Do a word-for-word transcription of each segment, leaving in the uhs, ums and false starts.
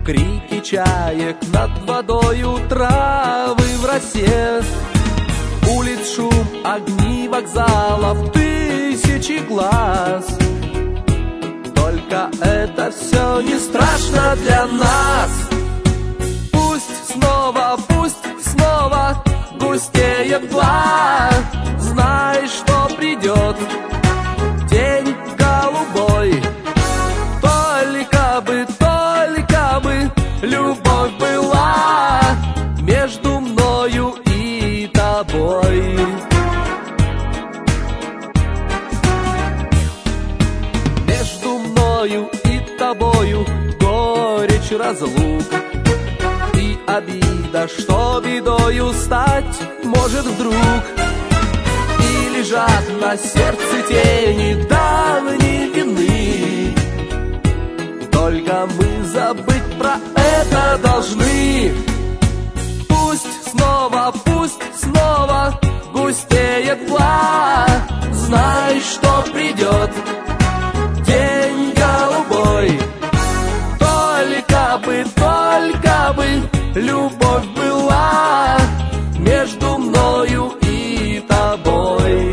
крики чаек над водою, травы в росе, улиц шум, огни вокзалов, тысячи глаз. Только это все не страшно для нас. Пусть снова, пусть снова густеет мгла. Знай, что придет день голубой. Только бы, только бы любовь была между мною и тобой. Между мною и тобою горечь разлук и обида, что бедою стать может вдруг. И лежат на сердце тени давней вины. Только мы забыть про это должны. Пусть снова, пусть снова густеет мгла. Знай, что придет день голубой. Только бы, только бы любовь была между мною и тобой.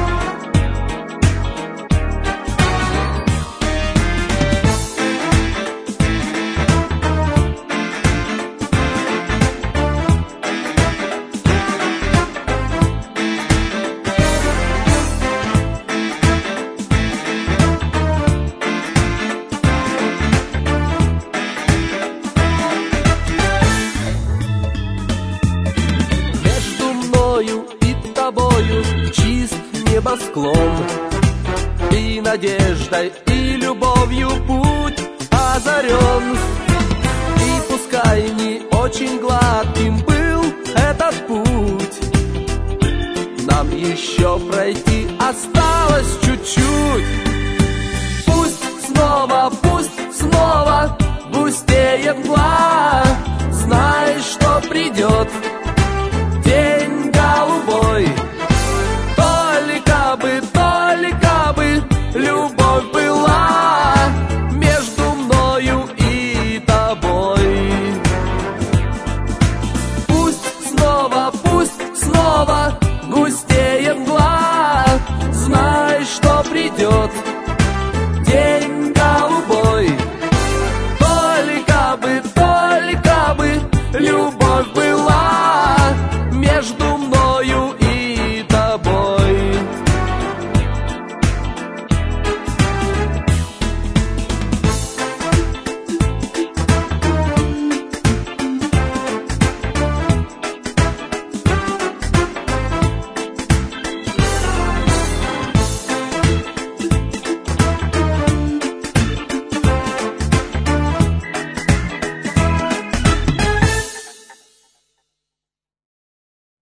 Чист небосклон, и надеждой, и любовью путь озарен. И пускай не очень гладким был этот путь, нам еще пройти осталось чуть-чуть.